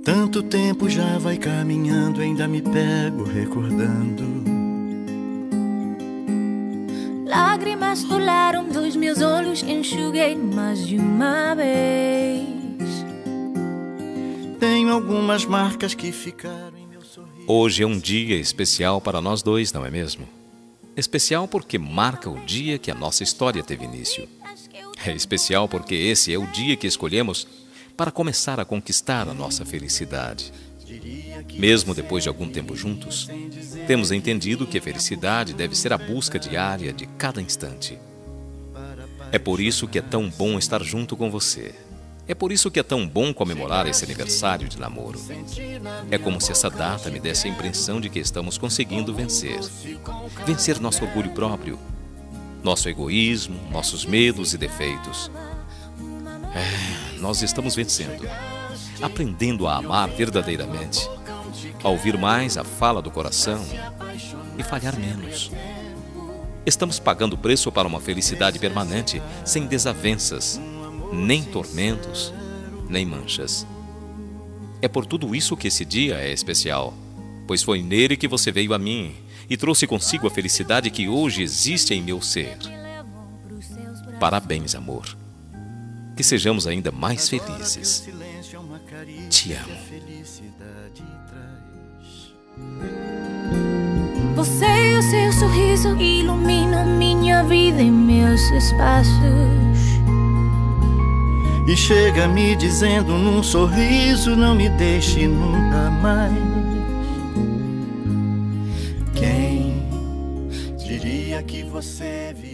Tanto tempo já vai caminhando, ainda me pego recordando. Lágrimas rolaram dos meus olhos, enxuguei mais de uma vez. Tenho algumas marcas que ficaram em meu sorriso. Hoje é um dia especial para nós dois, não é mesmo? Especial porque marca o dia que a nossa história teve início. É especial porque esse é o dia que escolhemos para começar a conquistar a nossa felicidade. Mesmo depois de algum tempo juntos, temos entendido que a felicidade deve ser a busca diária de cada instante. É por isso que é tão bom estar junto com você. É por isso que é tão bom comemorar esse aniversário de namoro. É como se essa data me desse a impressão de que estamos conseguindo vencer. Vencer nosso orgulho próprio, nosso egoísmo, nossos medos e defeitos. Nós estamos vencendo, aprendendo a amar verdadeiramente, a ouvir mais a fala do coração e falhar menos. Estamos pagando o preço para uma felicidade permanente, sem desavenças, nem tormentos, nem manchas. É por tudo isso que esse dia é especial, pois foi nele que você veio a mim e trouxe consigo a felicidade que hoje existe em meu ser. Parabéns, amor. Que sejamos ainda mais felizes. Te amo. Você e o seu sorriso iluminam minha vida e meus espaços. E chega me dizendo num sorriso: não me deixe nunca mais. Quem diria que você viria